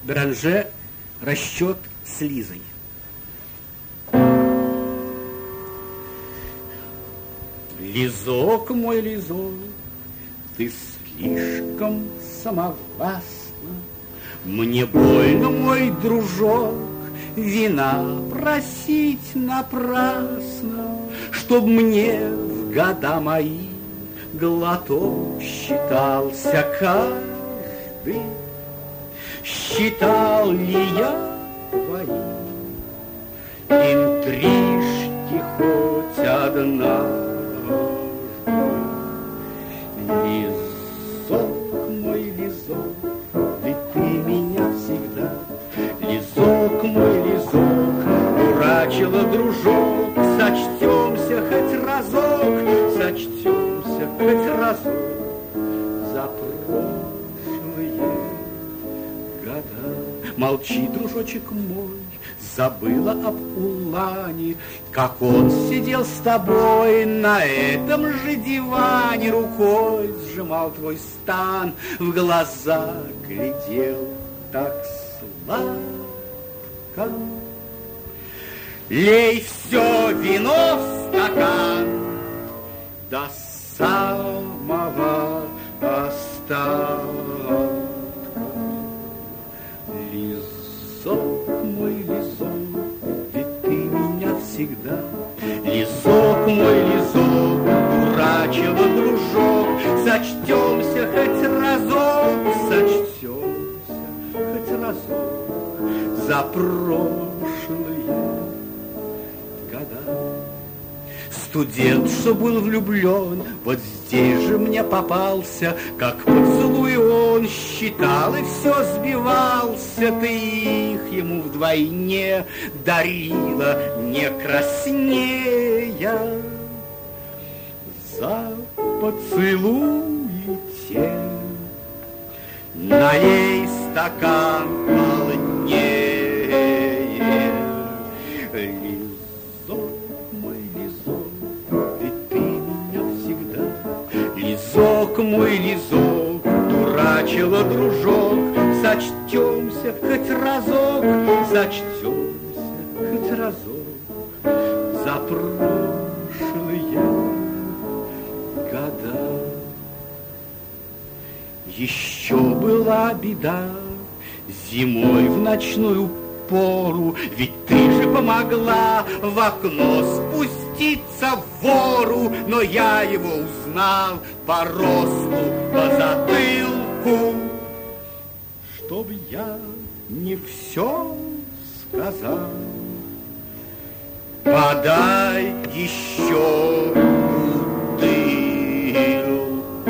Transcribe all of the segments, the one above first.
Беранже «Расчет с Лизой». Лизок мой, лизок, ты слишком самовластна. Мне больно, мой дружок, вина просить напрасно, чтоб мне в года мои глоток считался каждый. Считал ли я твои интрижки хоть одна? Лизок мой, лизок, ведь ты меня всегда. Лизок мой, лизок, дурачила дружок. Сочтемся хоть разок, сочтемся хоть разок за прошлые года. Молчи, дружочек мой, забыла об Улане, как он сидел с тобой на этом же диване, рукой сжимал твой стан, в глаза глядел так сладко. Лей все вино в стакан до самого остатка. Лизок мой, лизок, ведь ты меня всегда. Лизок мой, лизок, дурачила дружок. Сочтемся хоть разок, сочтемся хоть разок за прошлые года. Студент, что был влюблен, вот здесь же мне попался, как поцелуй он считал и все сбивался. Ты их ему вдвойне дарила, не краснея. За поцелуи те налей стакан полнее. Лизок мой, лизок, дурачила дружок. Сочтемся хоть разок, сочтемся хоть разок за прошлые года. Еще была беда зимой в ночную пору, ведь ты же помогла в окно спуститься вору. Но я его узнал по росту, по затылку. Чтоб я не все сказал, подай еще бутылку.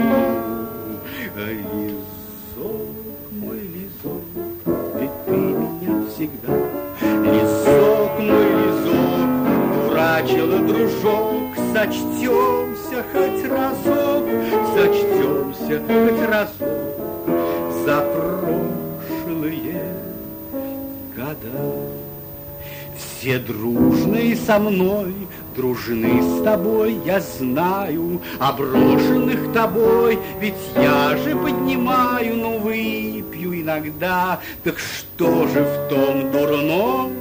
Лизок мой, лизок, ведь ты меня всегда. Лизок мой, лизок, дурачила дружок. Сочтемся хоть разок, сочтемся хоть разок за прошлые года. Все дружные со мной, дружны с тобой, я знаю, а брошенных тобой ведь я же поднимаю, но выпью иногда. Так что же в том дурного?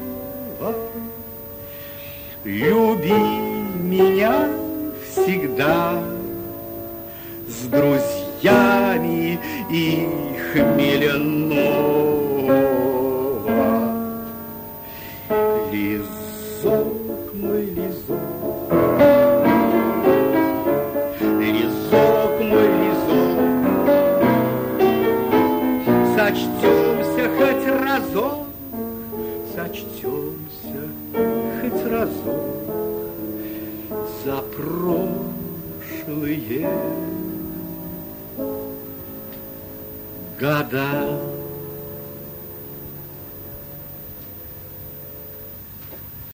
Люби меня всегда с друзьями и хмельного. Лизок мой, лизок, лизок мой, лизок, сочтемся хоть разок, сочтемся хоть разок за прошлые года.